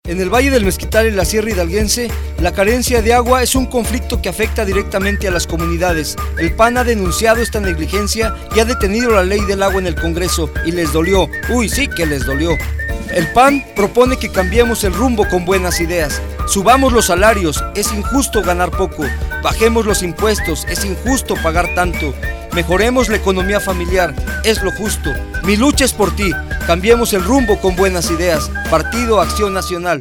En el Valle del Mezquital y la Sierra Hidalguense, la carencia de agua es un conflicto que afecta directamente a las comunidades. El PAN ha denunciado esta negligencia y ha detenido la ley del agua en el Congreso, y les dolió. Uy, sí que les dolió. El PAN propone que cambiemos el rumbo con buenas ideas. Subamos los salarios, es injusto ganar poco. Bajemos los impuestos, es injusto pagar tanto. Mejoremos la economía familiar, es lo justo. Mi lucha es por ti. Cambiemos el rumbo con buenas ideas. Partido Acción Nacional.